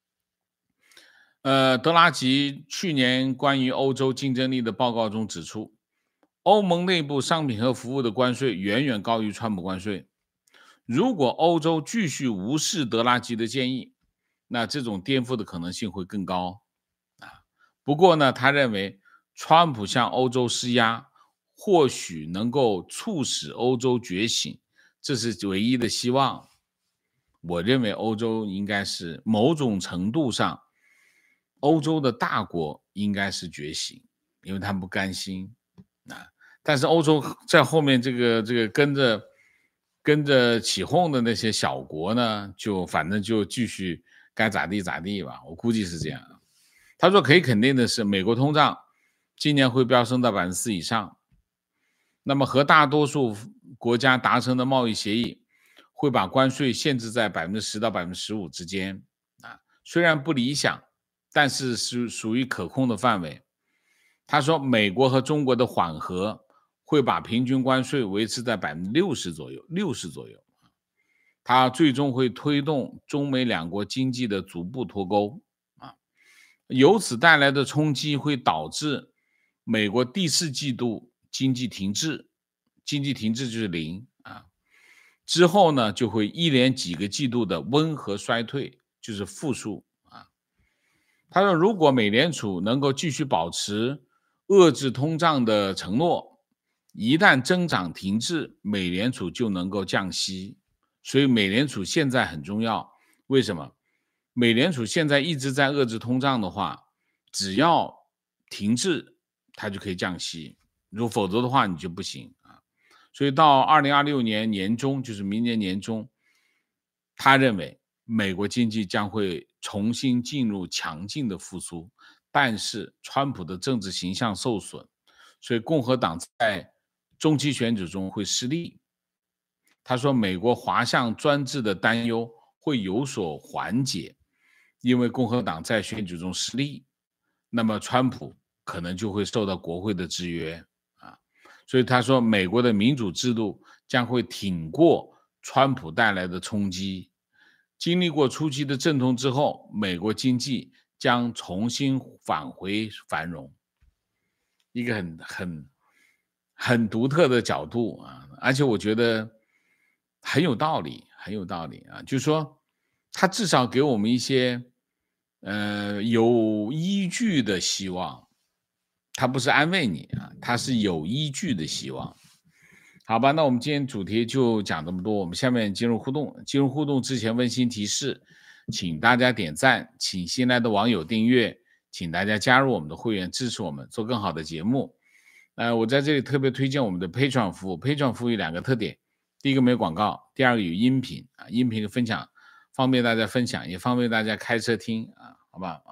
呃，德拉吉去年关于欧洲竞争力的报告中指出，欧盟内部商品和服务的关税远远高于川普关税。如果欧洲继续无视德拉吉的建议，那这种颠覆的可能性会更高啊。不过呢，他认为川普向欧洲施压，或许能够促使欧洲觉醒，这是唯一的希望。我认为欧洲应该是某种程度上，欧洲的大国应该是觉醒，因为他们不甘心啊。但是欧洲在后面这个这个跟着跟着起哄的那些小国呢，就反正就继续该咋地咋地吧，我估计是这样。他说可以肯定的是，美国通胀今年会飙升到百分之四以上。那么和大多数国家达成的贸易协议会把关税限制在百分之十到百分之十五之间啊，虽然不理想，但是是属于可控的范围。他说，美国和中国的缓和会把平均关税维持在百分之六十左右，六十左右。它最终会推动中美两国经济的逐步脱钩啊，由此带来的冲击会导致美国第四季度经济停滞，经济停滞就是零啊。之后呢，就会一连几个季度的温和衰退，就是负数啊。他说，如果美联储能够继续保持遏制通胀的承诺，一旦增长停滞，美联储就能够降息。所以美联储现在很重要，为什么？美联储现在一直在遏制通胀的话，只要停滞，它就可以降息，如果否则的话，你就不行啊。所以到二零二六年年中，就是明年年中，他认为美国经济将会重新进入强劲的复苏，但是川普的政治形象受损，所以共和党在中期选举中会失利。他说，美国滑向专制的担忧会有所缓解，因为共和党在选举中失利，那么川普可能就会受到国会的制约啊。所以他说，美国的民主制度将会挺过川普带来的冲击。经历过初期的阵痛之后，美国经济将重新返回繁荣。一个很很很独特的角度啊，而且我觉得很有道理，很有道理啊。就是说，他至少给我们一些呃有依据的希望，他不是安慰你啊，他是有依据的希望。好吧，那我们今天主题就讲这么多，我们下面进入互动。进入互动之前，温馨提示，请大家点赞，请新来的网友订阅，请大家加入我们的会员，支持我们做更好的节目。呃，我在这里特别推荐我们的 Patreon 服务 ，Patreon 服务有两个特点，第一个没有广告，第二个有音频啊，音频的分享方便大家分享，也方便大家开车听啊，好吧？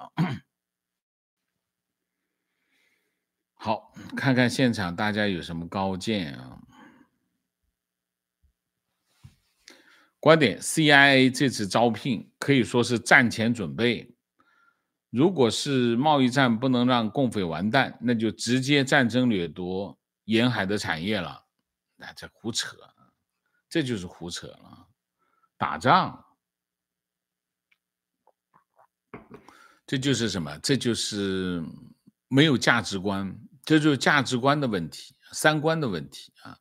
好，看看现场大家有什么高见啊？观点 ：C I A 这次招聘可以说是战前准备， 如果是贸易战不能让共匪完蛋，那就直接战争掠夺沿海的产业了。那这胡扯，这就是胡扯了。打仗，这就是什么？这就是没有价值观，这就是价值观的问题，三观的问题啊。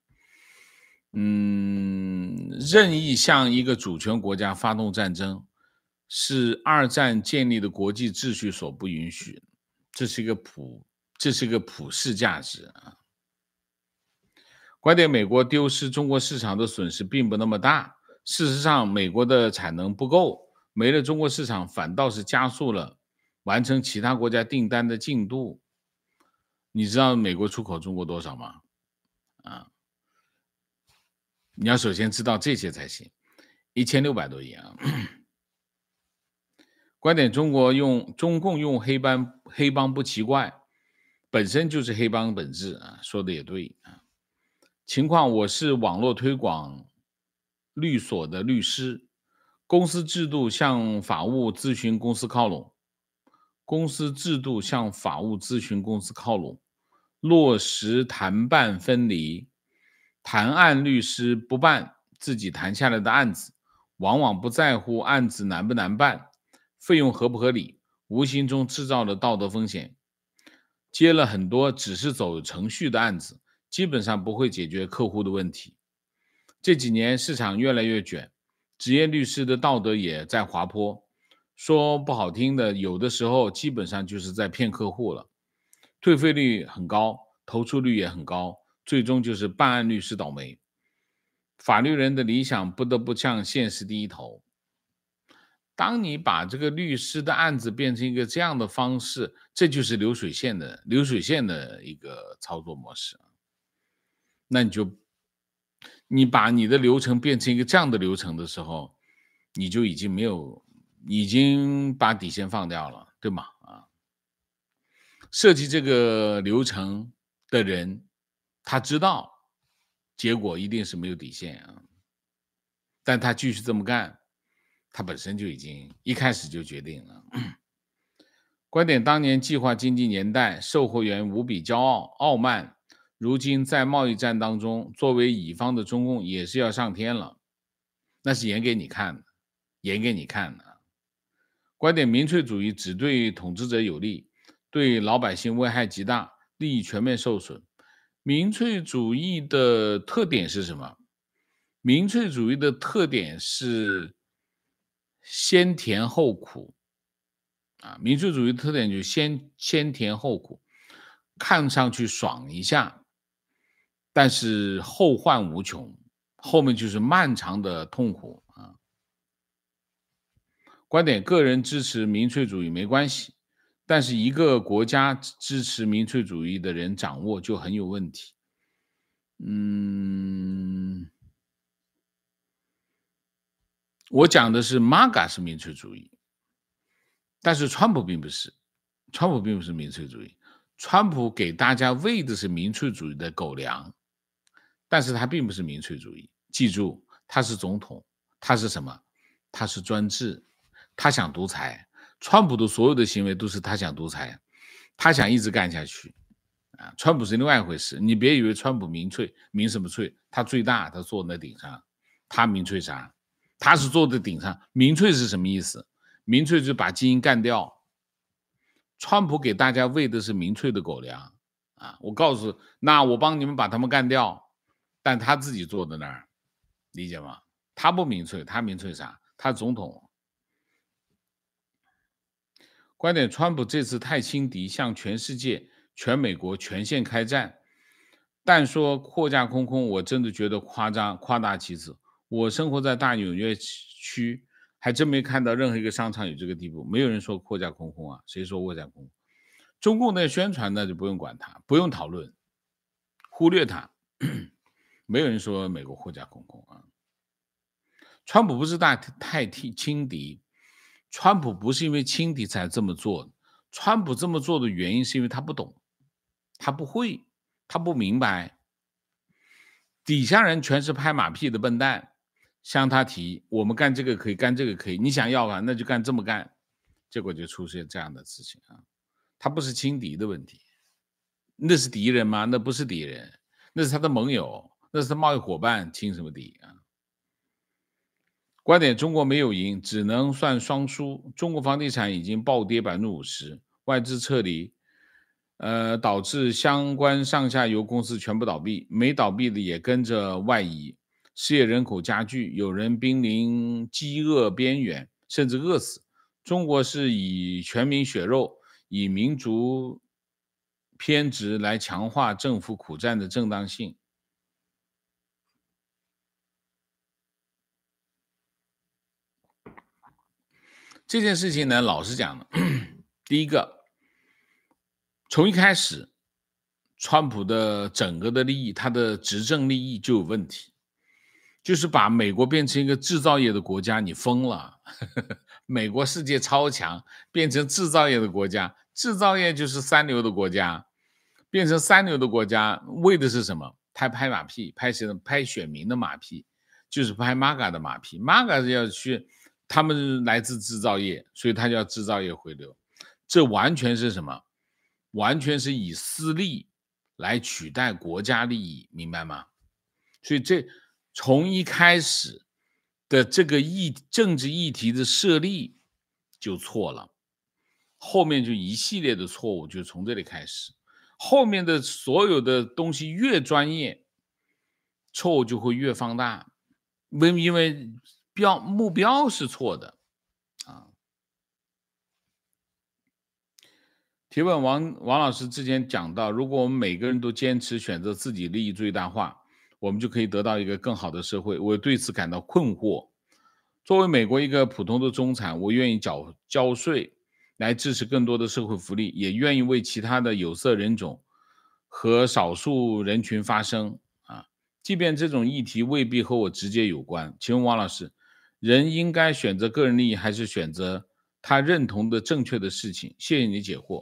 嗯，任意向一个主权国家发动战争，是二战建立的国际秩序所不允许，这是一个普，这是一个普世价值啊。观点：美国丢失中国市场的损失并不那么大，事实上，美国的产能不够，没了中国市场，反倒是加速了完成其他国家订单的进度。你知道美国出口中国多少吗？啊？你要首先知道这些才行，一千六百多亿啊！观点：中国用中共用黑帮黑帮不奇怪，本身就是黑帮本质啊，说的也对啊。情况：我是网络推广律所的律师，公司制度向法务咨询公司靠拢，公司制度向法务咨询公司靠拢，落实谈办分离。谈案律师不办自己谈下来的案子，往往不在乎案子难不难办，费用合不合理，无形中制造了道德风险。接了很多只是走程序的案子，基本上不会解决客户的问题。这几年市场越来越卷，职业律师的道德也在滑坡，说不好听的，有的时候基本上就是在骗客户了，退费率很高，投诉率也很高，最终就是办案律师倒霉。法律人的理想不得不向现实低头。当你把这个律师的案子变成一个这样的方式，这就是流水线的流水线的一个操作模式。那你就你把你的流程变成一个这样的流程的时候，你就已经没有已经把底线放掉了，对吗？啊，设计这个流程的人，他知道结果一定是没有底线啊，但他继续这么干，他本身就已经一开始就决定了。观点：当年计划经济年代，售货员无比骄傲傲慢，如今在贸易战当中，作为乙方的中共也是要上天了，那是演给你看的，演给你看的。观点：民粹主义只对统治者有利，对老百姓危害极大，利益全面受损。民粹主义的特点是什么？民粹主义的特点是先甜后苦啊，民粹主义特点就是先先甜后苦，看上去爽一下，但是后患无穷，后面就是漫长的痛苦啊。观点：个人支持民粹主义没关系，但是一个国家支持民粹主义的人掌握就很有问题。嗯，我讲的是 M A G A 是民粹主义，但是川普并不是，川普并不是民粹主义，川普给大家喂的是民粹主义的狗粮，但是他并不是民粹主义。记住，他是总统，他是什么？他是专制，他想独裁。川普的所有的行为都是他想独裁，他想一直干下去啊。川普是另外一回事，你别以为川普民粹，民什么粹？他最大，他坐在那顶上，他民粹啥？他是坐在顶上。民粹是什么意思？民粹就是把精英干掉。川普给大家喂的是民粹的狗粮啊！我告诉，那我帮你们把他们干掉，但他自己坐在那儿，理解吗？他不民粹，他民粹啥？他总统。观点：川普这次太轻敌，向全世界、全美国全线开战，但说货架空空，我真的觉得夸张夸大其词。我生活在大纽约区，还真没看到任何一个商场有这个地步，没有人说货架空空啊，谁说货架空空？中共的宣传那就不用管它，不用讨论，忽略它，没有人说美国货架空空啊。川普不是大太轻敌，川普不是因为轻敌才这么做，川普这么做的原因是因为他不懂，他不会，他不明白，底下人全是拍马屁的笨蛋，向他提我们干这个可以，干这个可以，你想要吧，那就干这么干， 结果就出现这样的事情啊。他不是轻敌的问题，那是敌人吗？那不是敌人，那是他的盟友，那是他贸易伙伴，轻什么敌啊？观点：中国没有赢，只能算双输。中国房地产已经暴跌百分之五十，外资撤离，呃，导致相关上下游公司全部倒闭，没倒闭的也跟着外移，失业人口加剧，有人濒临饥饿边缘，甚至饿死。中国是以全民血肉，以民族偏执来强化政府苦战的正当性。这件事情呢，老实讲呢，第一个，从一开始，川普的整个的利益，他的执政利益就有问题，就是把美国变成一个制造业的国家，你疯了。美国世界超强，变成制造业的国家，制造业就是三流的国家，变成三流的国家，为的是什么？他拍马屁，拍谁的？拍选民的马屁，就是拍 M A G A 的马屁。M A G A 是要去，他们来自制造业，所以他叫制造业回流。这完全是什么？完全是以私利来取代国家利益，明白吗？所以这从一开始的这个议政治议题的设立就错了，后面就一系列的错误就从这里开始，后面的所有的东西越专业，错误就会越放大，因为标目标是错的啊。提问：王王老师之前讲到，如果我们每个人都坚持选择自己利益最大化，我们就可以得到一个更好的社会。我对此感到困惑。作为美国一个普通的中产，我愿意缴交税来支持更多的社会福利，也愿意为其他的有色人种和少数人群发声啊。即便这种议题未必和我直接有关，请问王老师，人应该选择个人利益，还是选择他认同的正确的事情？谢谢你解惑。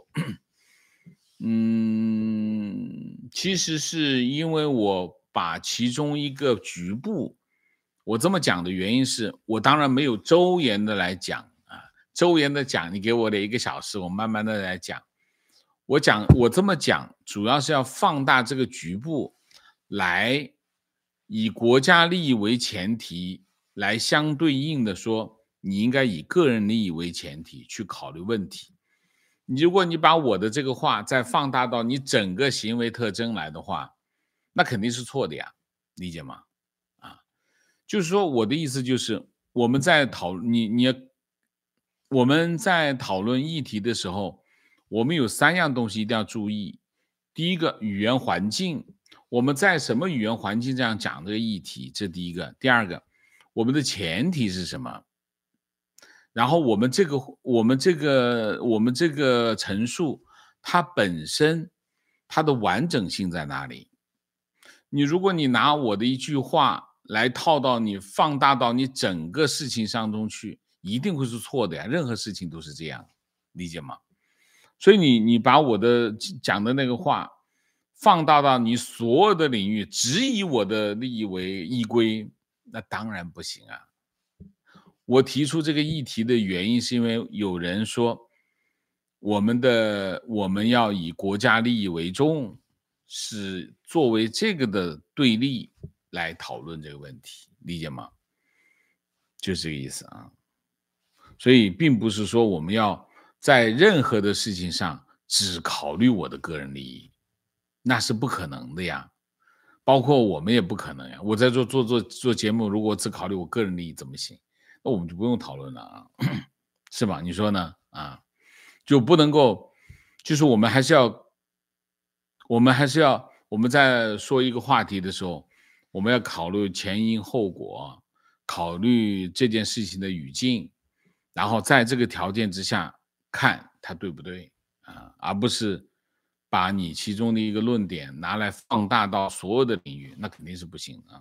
嗯，其实是因为我把其中一个局部，我这么讲的原因是我当然没有周延的来讲啊，周延的讲，你给我的一个小时，我慢慢的来讲。我讲我这么讲，主要是要放大这个局部，来以国家利益为前提，来相对应的说，你应该以个人利益为前提去考虑问题。如果你把我的这个话再放大到你整个行为特征来的话，那肯定是错的呀，理解吗？啊，就是说我的意思就是我们在讨你你我们在讨论议题的时候，我们有三样东西一定要注意。第一个，语言环境，我们在什么语言环境这样讲这个议题，这第一个。第二个，我们的前提是什么？然后我们这个我们这个我们这个陈述，它本身它的完整性在哪里？你如果你拿我的一句话来套到你放大到你整个事情当中去，一定会是错的呀，任何事情都是这样，理解吗？所以你你把我的讲的那个话放大到你所有的领域，只以我的利益为依归，那当然不行啊。我提出这个议题的原因是因为有人说我们的我们要以国家利益为重，是作为这个的对立来讨论这个问题，理解吗？就是这个意思啊。所以并不是说我们要在任何的事情上只考虑我的个人利益，那是不可能的呀。包括我们也不可能呀。我在做做做做节目，如果只考虑我个人利益怎么行？那我们就不用讨论了啊，是吧？你说呢？啊，就不能够，就是我们还是要，我们还是要，我们在说一个话题的时候，我们要考虑前因后果，考虑这件事情的语境，然后在这个条件之下看它对不对啊，而不是把你其中的一个论点拿来放大到所有的领域，那肯定是不行啊。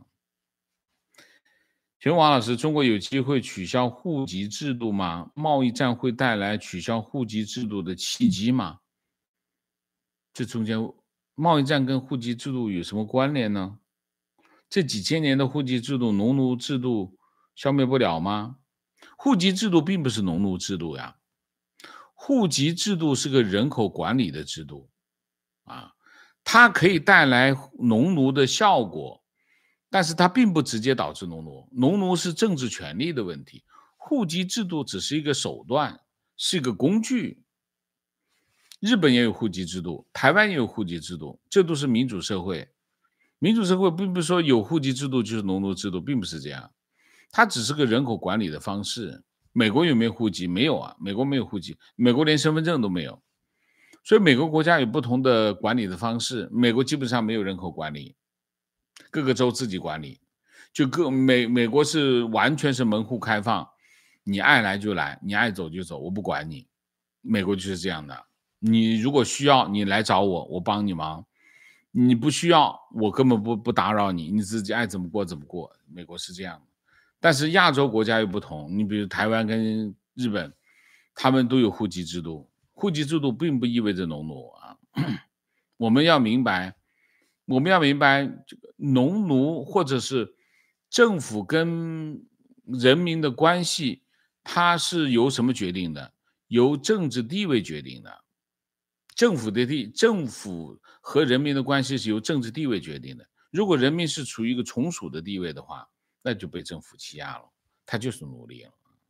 请问王老师，中国有机会取消户籍制度吗？贸易战会带来取消户籍制度的契机吗？这中间贸易战跟户籍制度有什么关联呢？这几千年的户籍制度、农奴制度消灭不了吗？户籍制度并不是农奴制度呀， 户籍制度是个人口管理的制度啊，它可以带来农奴的效果，但是它并不直接导致农奴。农奴是政治权利的问题，户籍制度只是一个手段，是一个工具。日本也有户籍制度，台湾也有户籍制度，这都是民主社会。民主社会并不是说有户籍制度就是农奴制度，并不是这样，它只是个人口管理的方式。美国有没有户籍？没有啊，美国没有户籍，美国连身份证都没有。所以每个国家有不同的管理的方式，美国基本上没有人口管理，各个州自己管理，就各美美国是完全是门户开放，你爱来就来，你爱走就走，我不管你。美国就是这样的，你如果需要你来找我，我帮你忙，你不需要我根本不不打扰你，你自己爱怎么过怎么过。美国是这样的，但是亚洲国家又不同，你比如台湾跟日本，他们都有户籍制度，户籍制度并不意味着农奴啊。我们要明白，我们要明白这个农奴或者是政府跟人民的关系，它是由什么决定的？由政治地位决定的。政府的地，政府和人民的关系是由政治地位决定的。如果人民是处于一个从属的地位的话，那就被政府欺压了，他就是奴隶了。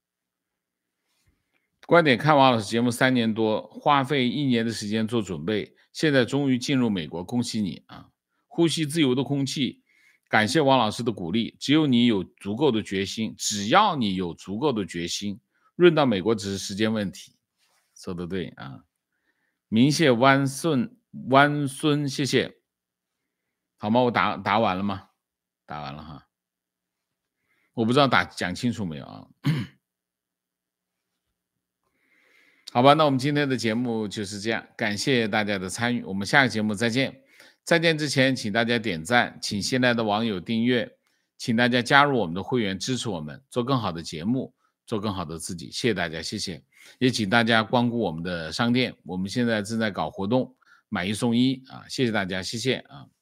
观点看王老师节目三年多，花费一年的时间做准备，现在终于进入美国，恭喜你啊！呼吸自由的空气，感谢王老师的鼓励。只有你有足够的决心，只要你有足够的决心，润到美国只是时间问题。说得对啊！明谢弯顺弯孙，谢谢。好吗？我打打完了吗？打完了哈。我不知道打讲清楚没有啊？好吧，那我们今天的节目就是这样，感谢大家的参与，我们下个节目再见。再见之前，请大家点赞，请新来的网友订阅，请大家加入我们的会员，支持我们做更好的节目，做更好的自己。谢谢大家，谢谢。也请大家光顾我们的商店，我们现在正在搞活动，买一送一啊！谢谢大家，谢谢啊。